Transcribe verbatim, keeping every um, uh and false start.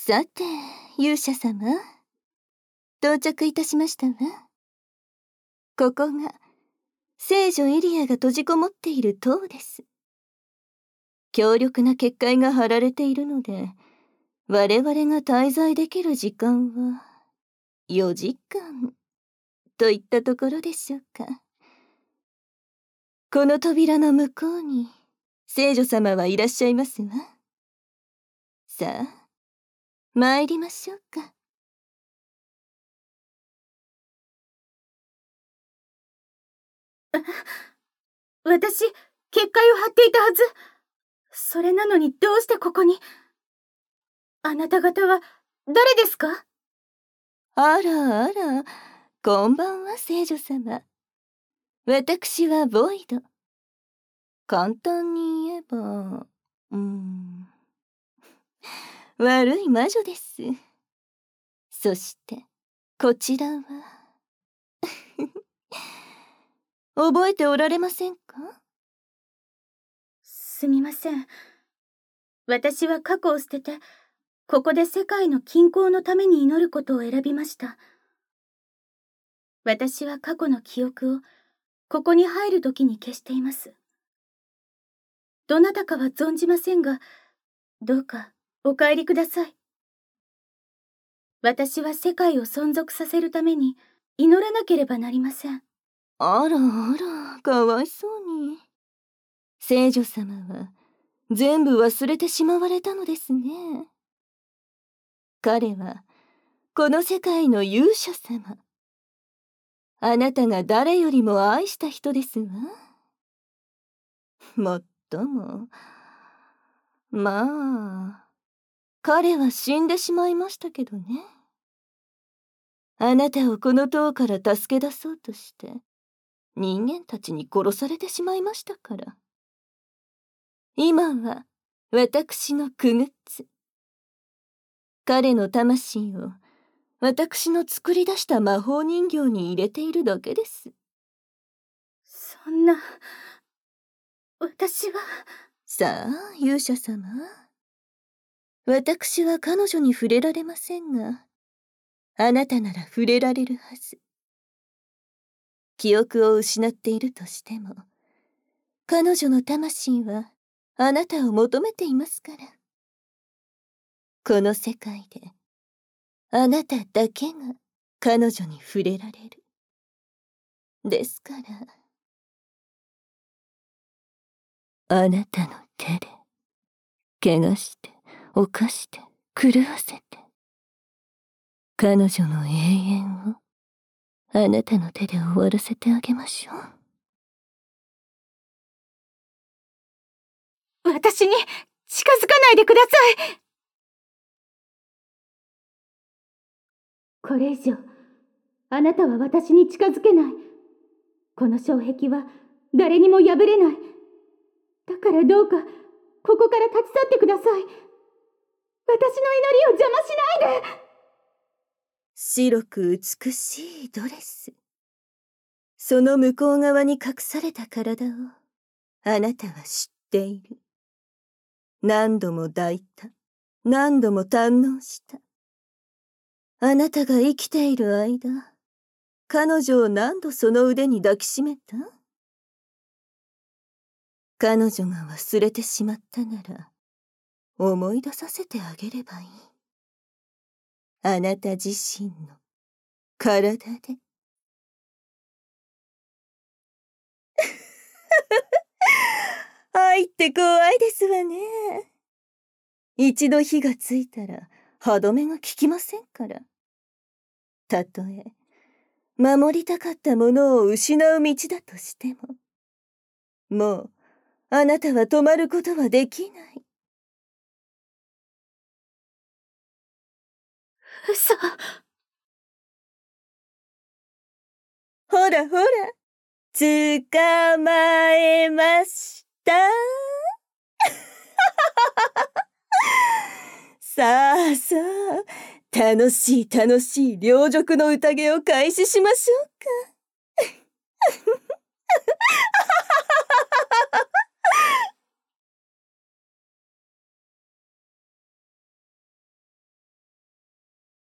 さて、勇者様、到着いたしましたわ。ここが、聖女イリアが閉じこもっている塔です。強力な結界が張られているので、我々が滞在できる時間は、よじかん、といったところでしょうか。この扉の向こうに、聖女様はいらっしゃいますわ。さあ、参りましょうか。 私、結界を張っていたはず。それなのにどうしてここに。あなた方は誰ですか？ あらあら、こんばんは聖女様。私はボイド。簡単に言えば、うーん、悪い魔女です。そして、こちらは覚えておられませんか？ すみません。私は過去を捨てて、ここで世界の均衡のために祈ることを選びました。私は過去の記憶を、ここに入るときに消しています。どなたかは存じませんが、どうかお帰りください。私は世界を存続させるために祈らなければなりません。 あらあら、かわいそうに。聖女様は全部忘れてしまわれたのですね。彼はこの世界の勇者様。あなたが誰よりも愛した人ですわ。もっとも、まあ、彼は死んでしまいましたけどね。あなたをこの塔から助け出そうとして、人間たちに殺されてしまいましたから。今は私の傀儡。彼の魂を私の作り出した魔法人形に入れているだけです。 そんな、私は。 さあ、勇者様。私は彼女に触れられませんが、あなたなら触れられるはず。記憶を失っているとしても、彼女の魂はあなたを求めていますから。この世界で、あなただけが彼女に触れられる。ですから、あなたの手で、怪我して、犯して、狂わせて、彼女の永遠を、あなたの手で終わらせてあげましょう。 私に近づかないでください。これ以上、あなたは私に近づけない。この障壁は誰にも破れない。だからどうか、ここから立ち去ってください。私の祈りを邪魔しないで。 白く美しいドレス。その向こう側に隠された体を、あなたは知っている。何度も抱いた。何度も堪能した。あなたが生きている間、彼女を何度その腕に抱きしめた？彼女が忘れてしまったなら、思い出させてあげればいい。あなた自身の体で。愛って怖いですわね。一度火がついたら歯止めが効きませんから。たとえ守りたかったものを失う道だとしても、もうあなたは止まることはできない。 嘘。 ほらほら、捕まえました。さあさあ、楽しい楽しい両辱の宴を開始しましょうか。